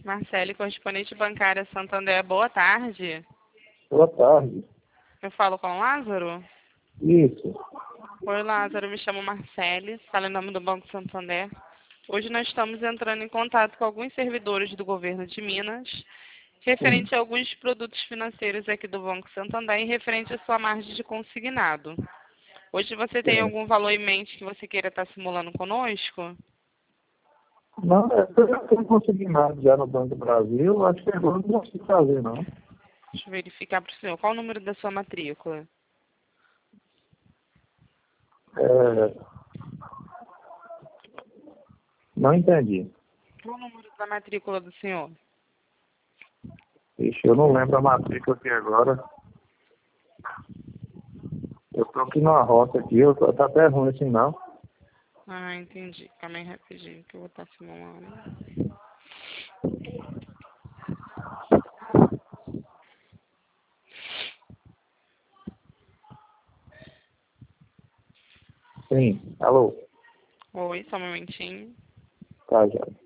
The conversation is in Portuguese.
Marcele, correspondente bancária Santander, boa tarde. Boa tarde. Eu falo com o Lázaro? Isso. Oi, Lázaro, me chamo Marcele, falo em nome do Banco Santander. Hoje nós estamos entrando em contato com alguns servidores do governo de Minas, referente a alguns produtos financeiros aqui do Banco Santander e referente à sua margem de consignado. Hoje você tem algum valor em mente que você queira estar simulando conosco? Não, eu já tenho consignado já no Banco do Brasil, acho que agora não consigo fazer, não. Deixa eu verificar para o senhor. Qual o número da sua matrícula? Não entendi. Qual o número da matrícula do senhor? Ixi, eu não lembro a matrícula aqui agora. Eu estou aqui numa rota aqui, tá até ruim assim, não. Ah, entendi. Calma aí rapidinho que eu vou estar simulando. Sim, alô? Oi, só um momentinho. Tá, já.